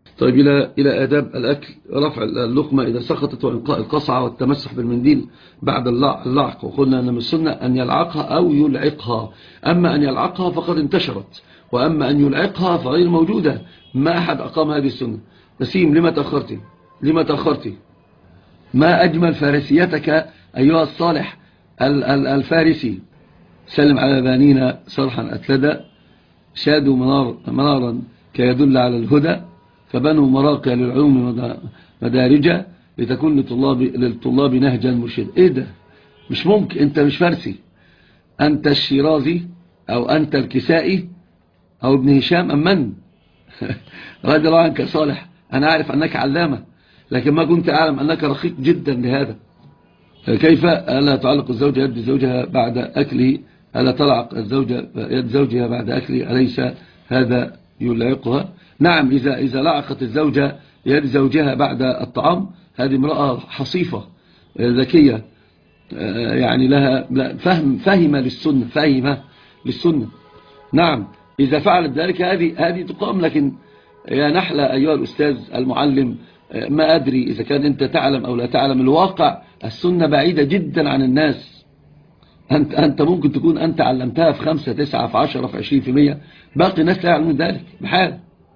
طيب إلى آداب الأكل: رفع اللقمة إذا سقطت، وإنقاء القصعة، والتمسح بالمنديل بعد اللعق. وقلنا أن من السنة أن يلعقها أو يلعقها. أما أن يلعقها فقد انتشرت، وأما أن يلعقها فغير موجودة. ما أحد أقام هذه السنة. نسيم، لما تأخرتي؟ ما أجمل فارسيتك أيها الصالح الفارسي. سلم على بانينا صرحا أتلدى، شادوا منارا كيدل على الهدى، فبنوا مراقي للعلوم مدارجة، لتكون للطلاب نهجا مرشدا. ايه ده؟ مش ممكن، انت مش فارسي، انت الشيرازي او انت الكسائي او ابن هشام ام من؟ رضي الله عنك يا صالح، انا اعرف انك علامة، لكن ما كنت اعلم انك رقيق جدا لهذا. كيف ألا تعلق الزوجة يد زوجها بعد أكله؟ ألا تلعق الزوجة يد زوجها بعد أكله؟ أليس هذا يلعقها؟ نعم، إذا لعقت الزوجة يد زوجها بعد الطعام، هذه امرأة حصيفة ذكية، يعني لها فهمة للسنة. نعم، إذا فعلت ذلك هذه تقام. لكن يا نحلة أيها الأستاذ المعلم، ما أدري إذا كان أنت تعلم أو لا تعلم، الواقع السنة بعيدة جدا عن الناس. أنت ممكن تكون أنت علمتها في 5 9 في 10 في 20%، باقي الناس لا يعلمون ذلك بحال.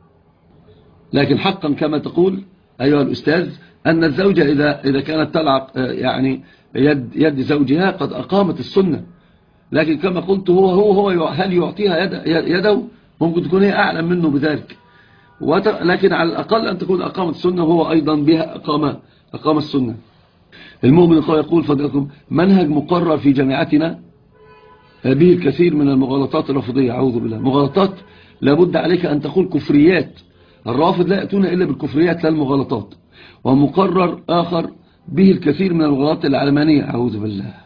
لكن حقا كما تقول أيها الأستاذ، أن الزوجة إذا كانت تلعق يعني يد زوجها قد أقامت السنة. لكن كما قلت، هو هل يعطيها يده؟ ممكن تكون هي أعلم منه بذلك، لكن على الأقل أن تكون أقامت السنة، وهو أيضا بها أقام السنة. المؤمن يقول فضلكم: منهج مقرر في جامعتنا به الكثير من المغالطات الرافضية. أعوذ بالله، مغالطات لابد عليك أن تقول كفريات. الرافض لا يأتون إلا بالكفريات لا المغالطات. ومقرر آخر به الكثير من المغالطات العلمانية. أعوذ بالله،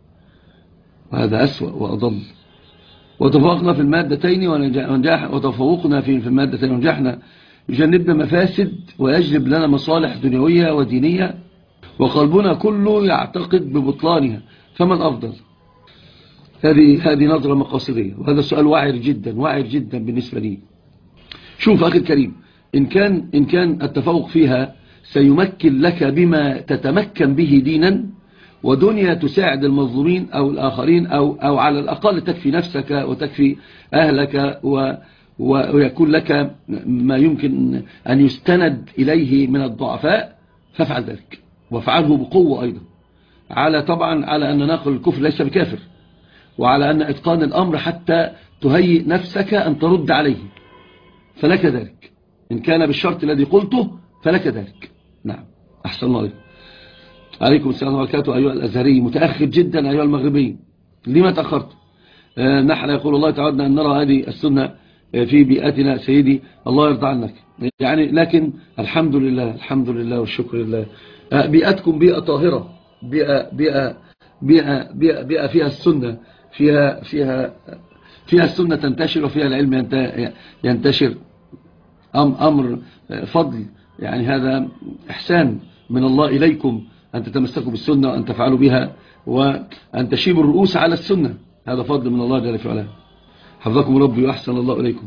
وهذا أسوأ وأضل. وتفوقنا في المادتين وتفوقنا في المادتين ونجحنا، يجنبنا مفاسد ويجلب لنا مصالح دنيوية ودينية، وقلبنا كله يعتقد ببطلانها، فمن أفضل؟ هذه نظرة مقاصدية، وهذا سؤال واعر جدا بالنسبة لي. شوف أخي الكريم، إن كان التفوق فيها سيمكن لك بما تتمكن به دينا ودنيا، تساعد المظلومين أو الآخرين، أو على الأقل تكفي نفسك وتكفي أهلك، ويكون لك ما يمكن أن يستند إليه من الضعفاء، فافعل ذلك، وافعله بقوة أيضا. طبعا على أن ناقل الكفر ليس بكافر، وعلى أن إتقان الأمر حتى تهيئ نفسك أن ترد عليه، فلك ذلك. إن كان بالشرط الذي قلته فلك ذلك. نعم، أحسن الله عليكم السلام وبركاته. أيها الأزهري، متأخر جدا. أيها المغربي، لما تأخرت؟ نحن يقول الله تعالى أن نرى هذه السنة في بيئتنا. سيدي الله يرضى عنك، يعني لكن الحمد لله والشكر لله. بيئتكم بيئة طاهرة، بيئة فيها السنة، فيها السنة تنتشر، وفيها العلم ينتشر. أمر فضل، يعني هذا إحسان من الله إليكم أن تتمسكوا بالسنة وأن تفعلوا بها، وأن تشيبوا الرؤوس على السنة. هذا فضل من الله جل وعلا. حفظكم ربي وأحسن الله إليكم.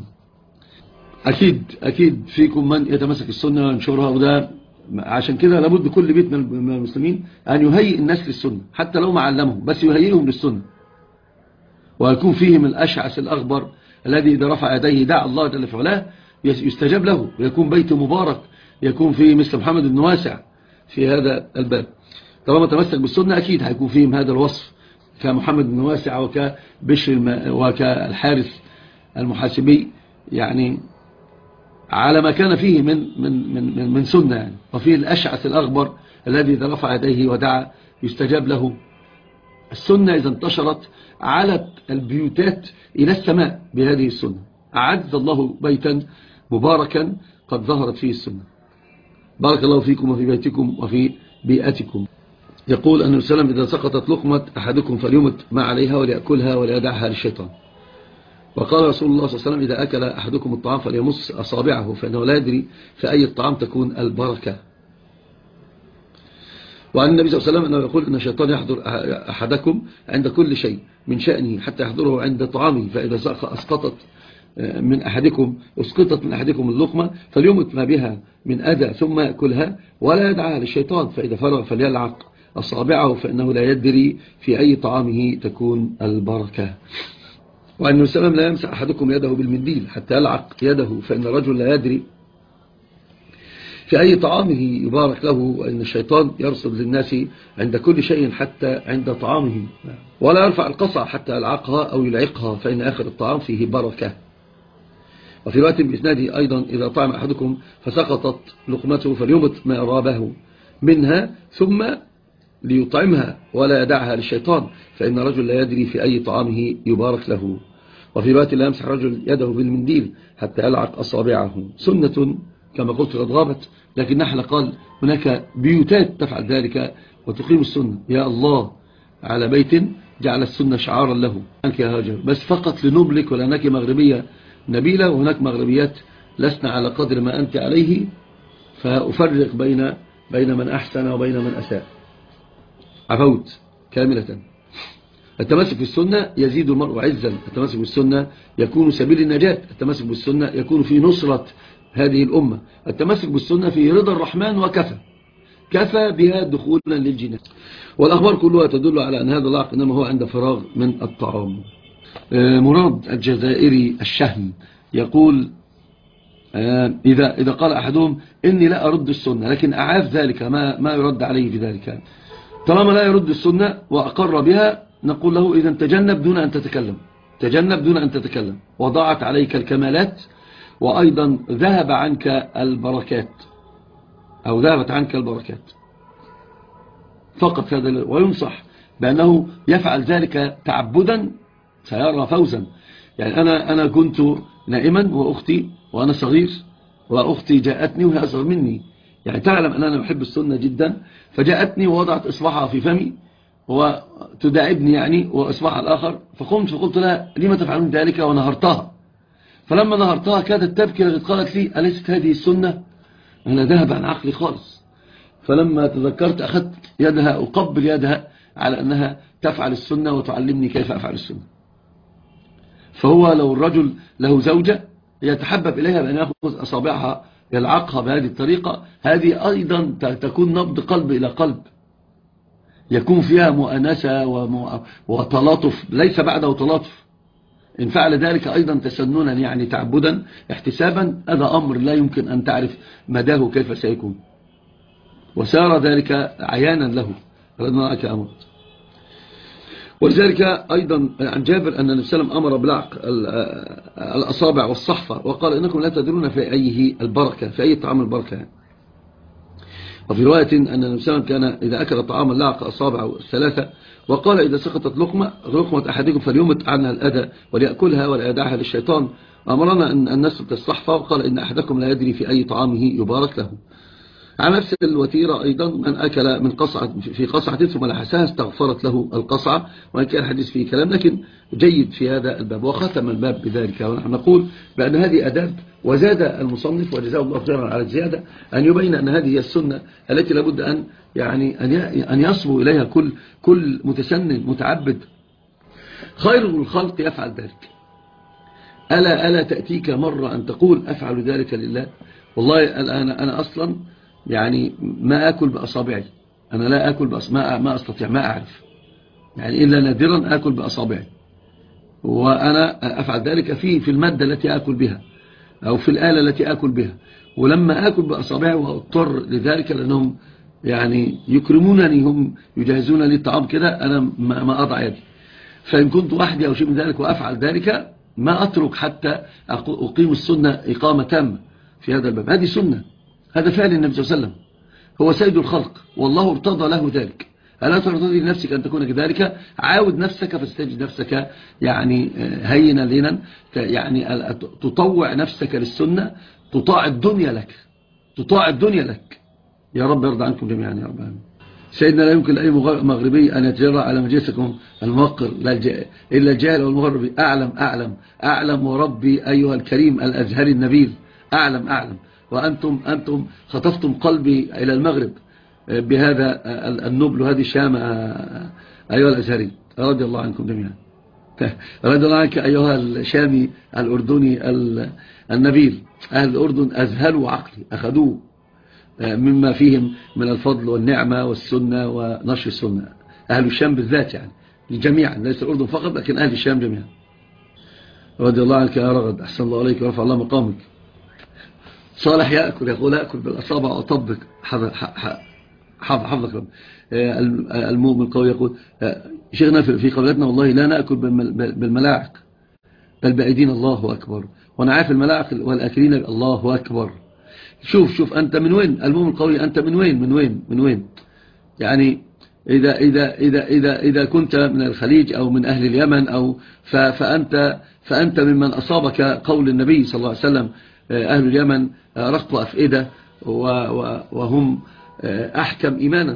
أكيد فيكم من يتمسك السنة وينشرها، وده عشان كده لابد كل بيت من المسلمين أن يهيئ الناس للسنة، حتى لو ما علمهم، بس يهيئهم للسنة. ويكون فيهم الأشعث الأغبر الذي إذا رفع يديه دعا الله جل وعلا يستجاب له، ويكون بيت مبارك، يكون فيه مثل محمد بن واسع في هذا الباب. طالما تمسك بالسنة أكيد هيكون فيهم هذا الوصف، كمحمد بن واسع وكبشر وكالحارث المحاسبي، يعني على ما كان فيه من سنة يعني. وفيه الأشعث الأغبر الذي إذا رفع يديه ودعا يستجاب له. السنة إذا انتشرت علت البيوتات إلى السماء بهذه السنة. أعز الله بيتا مباركا قد ظهرت فيه السنة. بارك الله فيكم وفي بيتكم وفي بيئتكم. يقول أن السلام: إذا سقطت لقمة أحدكم فليمت ما عليها وليأكلها وليدعها للشيطان. وقال رسول الله صلى الله عليه وسلم: إذا أكل أحدكم الطعام فليمص أصابعه، فإنه لا يدري في أي الطعام تكون البركة. وعن النبي صلى الله عليه وسلم أنه يقول أن الشيطان يحضر أحدكم عند كل شيء من شأنه حتى يحضره عند طعامه، فإذا أسقطت من أحدكم أسقطت من أحدكم اللقمة فليمت ما بها من أذى ثم يأكلها ولا يدعها للشيطان، فإذا فرغ فليلعق أصابعه فإنه لا يدري في أي طعامه تكون البركة. وأن السلام لا يمسح أحدكم يده بالمنديل حتى يلعق يده، فإن الرجل لا يدري في أي طعامه يبارك له، وإن الشيطان يرصد للناس عند كل شيء حتى عند طعامه. ولا يرفع القصع حتى يلعقها أو يلعقها، فإن آخر الطعام فيه بركة. وفي رواية بإسناده أيضا إذا طعم أحدكم فسقطت لقمته فليمت ما أرابه منها ثم ليطعمها ولا يدعها للشيطان، فإن الرجل لا يدري في أي طعامه يبارك له. وفي رواية لا يمسح الرجل يده بالمنديل حتى يلعق أصابعه، سنة كما قلت قد غابت، لكن نحن قال هناك بيوتات تفعل ذلك وتقيم السنة. يا الله على بيت جعل السنة شعارا له أنك يا هاجر، بس فقط لنبلك، ولأنك مغربية نبيلة وهناك مغربيات لسنا على قدر ما أنت عليه، فأفرق بين من أحسن وبين من أساء. عفوت كاملة. التمسك بالسنة يزيد المرء عزا، التمسك بالسنة يكون سبيل النجاة، التمسك بالسنة يكون في نصرة هذه الأمة، التمسك بالسنة في رضا الرحمن كفى بها دخولا للجنة. والأخبار كلها تدل على أن هذا العقل إنما هو عند فراغ من الطعام. مراد الجزائري الشهم يقول إذا قال أحدهم إني لا أرد السنة لكن أعاف ذلك ما يرد عليه بذلك. طالما لا يرد السنة وأقر بها نقول له إذا تجنب دون أن تتكلم، وضاعت عليك الكمالات، وأيضا ذهبت عنك البركات فقط هذا. وينصح بأنه يفعل ذلك تعبدا سيرى فوزا. يعني أنا كنت نائما وأنا صغير، وأختي جاءتني وهي أصغر مني، يعني تعلم أن أنا بحب السنة جدا، فجاءتني ووضعت إصبعها في فمي وتداعبني يعني وإصبعها الآخر، فقلت لها لما تفعلون ذلك؟ ونهرتها. فلما نهرتها كادت تبكي لقد قالت لي أليست هذه السنة؟ أنا ذهب عن عقلي خالص. فلما تذكرت أخذت يدها أقبل يدها على أنها تفعل السنة وتعلمني كيف أفعل السنة. فهو لو الرجل له زوجة يتحبب إليها بأن يأخذ أصابعها يلعقها بهذه الطريقة، هذه أيضا تكون نبض قلب إلى قلب، يكون فيها مؤانسة وتلاطف ليس بعده تلاطف. إن فعل ذلك أيضا تسننا يعني تعبدا احتسابا، هذا أمر لا يمكن أن تعرف مداه كيف سيكون، وسار ذلك عيانا له رضناك أمر. ولذلك أيضا عن جابر أن النبي صلى الله عليه وسلم أمر بلعق الأصابع والصحفة، وقال إنكم لا تدرون في أيه البركة، في أي طعام البركة يعني. وفي رواية أن النبي صلى الله عليه وسلم كان إذا أكل طعاما لعق أصابعه الثلاثة، وقال إذا سقطت لقمة أحدكم فليمت عنها الأذى وليأكلها ولا يدعها للشيطان. أمرنا أن نسلك الصحفة، وقال إن أحدكم لا يدري في أي طعامه يبارك له. على نفس الوتيرة أيضا من أكل من قصعة في قصعة ثم لحسها استغفرت له القصعة، وإن كان الحديث فيه كلام لكن جيد في هذا الباب، وختم الباب بذلك. ونحن نقول بأن هذه أداب، وزاد المصنف وجزاه الله خيرا على الزيادة أن يبين أن هذه السنة التي لابد أن يصبو إليها كل متسنن متعبد. خير الخلق يفعل ذلك. ألا تأتيك مرة أن تقول أفعل ذلك لله؟ والله أنا أصلا يعني ما أكل بأصابعي، أنا لا أكل ما أستطيع، ما أعرف يعني إلا نادرا أكل بأصابعي، وأنا أفعل ذلك في المادة التي أكل بها أو في الآلة التي أكل بها. ولما أكل بأصابعي وأضطر لذلك لأنهم يعني يكرمونني، هم يجهزون لي الطعام كده، أنا ما أضع يدي. فإن كنت وحدي أو شيء من ذلك وأفعل ذلك ما أترك حتى أقيم السنة إقامة تامة في هذا الباب. هذه سنة، هذا فعل النبي صلى الله عليه وسلم، هو سيد الخلق والله ارتضى له ذلك. ألا ترتضي لنفسك أن تكون كذلك؟ عاود نفسك فاستجد نفسك يعني هينا لينا، يعني تطوع نفسك للسنة، تطاع الدنيا لك. يا رب يرضى عنكم جميعا يا رب. سيدنا لا يمكن لأي مغربي أن يتجرأ على مجلسكم الموقر إلا الجاهل والمغربي. أعلم وربي أيها الكريم الأزهري النبيل، أعلم وأنتم خطفتم قلبي إلى المغرب بهذا النبل وهذه الشامة أيها الأزهري، رضي الله عنكم جميعا. رضي الله عنك أيها الشامي الأردني النبيل. أهل الأردن أذهلوا عقلي، أخذوه مما فيهم من الفضل والنعمة والسنة ونشر السنة. أهل الشام بالذات يعني جميعا، ليس الأردن فقط لكن أهل الشام جميعا. رضي الله عنك يا رغد، أحسن الله عليك ورفع الله مقامك. صالح يقول أكل بالأصابع وأطبق حفظك رب. المؤمن القوي يقول شيخنا في قبلتنا والله لا نأكل بالملاعق بل بأيدين، الله أكبر. وانا عارف الملاعق والأكلين، الله أكبر. شوف أنت من وين المؤمن القوي، أنت من وين يعني إذا كنت من الخليج أو من أهل اليمن أو فأنت ممن أصابك قول النبي صلى الله عليه وسلم أهل اليمن رق أفئدة وهم أحكم إيمانا،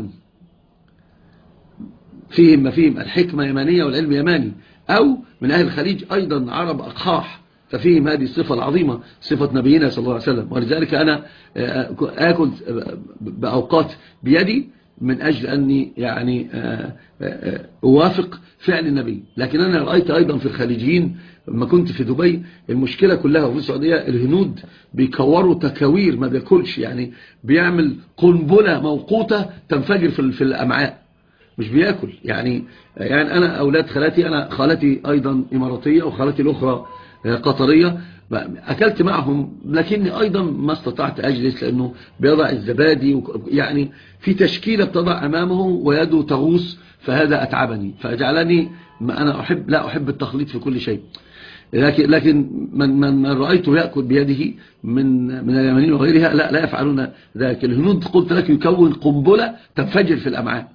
فيهم ما فيهم الحكمة يمانية والعلم يماني. أو من أهل الخليج أيضا عرب أقحاح، ففيهم هذه الصفة العظيمة، صفة نبينا صلى الله عليه وسلم. ولذلك أنا آكل بأوقات بيدي من أجل أني يعني أوافق فعل النبي. لكن أنا رأيت أيضا في الخليجيين لما كنت في دبي المشكلة كلها، وفي السعودية الهنود بيكوروا تكوير ما بياكلش، يعني بيعمل قنبلة موقوتة تنفجر في الأمعاء، مش بياكل. يعني أنا أولاد خالتي، أنا خالتي أيضا إماراتية وخالتي الأخرى قطرية، أكلت معهم لكني أيضا ما استطعت أجلس، لأنه بيضع الزبادي يعني في تشكيلة بتضع أمامه ويده تغوص، فهذا أتعبني فجعلني أنا لا أحب التخليط في كل شيء. لكن من رأيته يأكل بيده من اليمنيين وغيرها لا يفعلون ذلك. الهنود قلت لك يكون قنبلة تنفجر في الأمعاء.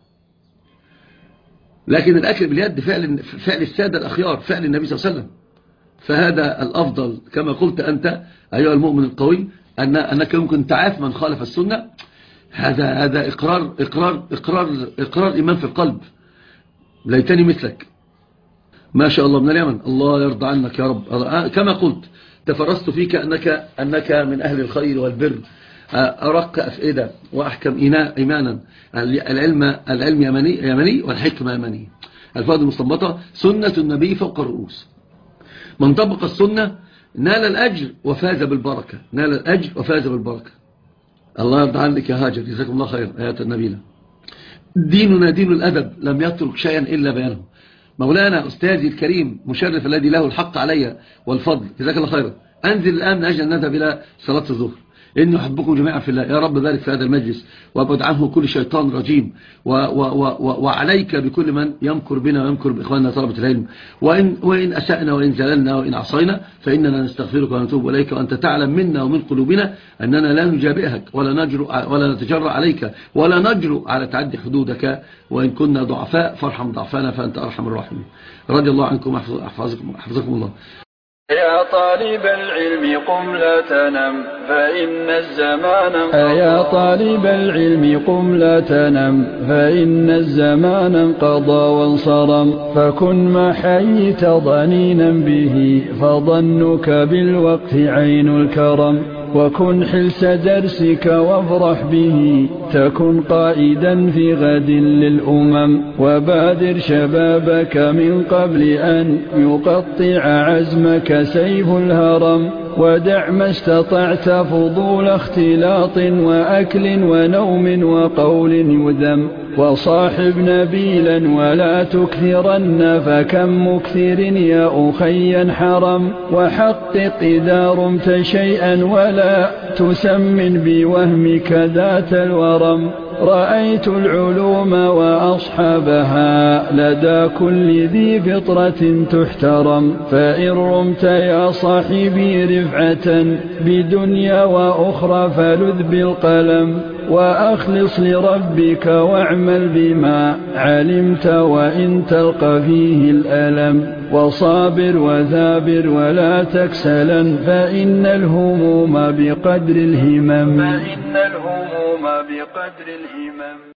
لكن الأكل باليد فعل السادة الأخيار، فعل النبي صلى الله عليه وسلم، فهذا الأفضل. كما قلت أنت أيها المؤمن القوي أنك يمكن تعاف من خالف السنة، هذا إقرار إيمان في القلب. ليتني مثلك ما شاء الله من اليمن، الله يرضى عنك يا رب. كما قلت تفرست فيك أنك من أهل الخير والبر، أرق أفئدة وأحكم إيمانا. العلم يمني والحكمة يمني. الفوائد المستنبطة: سنة النبي فوق الرؤوس، من طبق السنة نال الأجر وفاز بالبركة، الله يرضى عنك يا هاجر، جزاكم الله خير. آيات النبيلة. ديننا دين الأدب، لم يترك شيئا إلا بيانه. مولانا أستاذي الكريم مشرف الذي له الحق علي والفضل، جزاك الله خيرا. أنزل الآن من أجل أن نذهب إلى صلاة الظهر. إني أحبكم جميعا في الله. يا رب بارك في هذا المجلس وابعد عنه كل شيطان رجيم، وعليك بكل من يمكر بنا ويمكر بإخواننا طلبة العلم. وإن أسأنا وإن زللنا وإن عصينا فإننا نستغفرك ونتوب إليك، وأنت تعلم منا ومن قلوبنا أننا لا نجابئك ولا نتجرأ عليك ولا نجرؤ على تعدي حدودك، وإن كنا ضعفاء فارحم ضعفنا فأنت أرحم الراحمين. رضي الله عنكم أحفظكم الله. يا طالب العلم قم لا تنم فإن الزمان يا طالب العلم قم لا تنم فإن الزمان انقضى وانصرم، فكن ما حييت ضنينا به فظنك بالوقت عين الكرم، وكن حلس درسك وافرح به تكن قائدا في غد للأمم، وبادر شبابك من قبل أن يقطع عزمك سيف الهرم، ودع ما استطعت فضول اختلاط وأكل ونوم وقول يذم، وصاحب نبيلا ولا تكثرن فكم مكثر يا أخي حرم، وحقق إذا رمت شيئا ولا تسمن بوهمك ذات الورم، رأيت العلوم وأصحابها لدى كل ذي فطرة تحترم، فإن رمت يا صاحبي رفعة بدنيا وأخرى فلذ بالقلم، وأخلص لربك واعمل بما علمت وإن تلقى فيه الألم، وصابر وثابر ولا تكسلا فإن الهموم بقدر الهمم.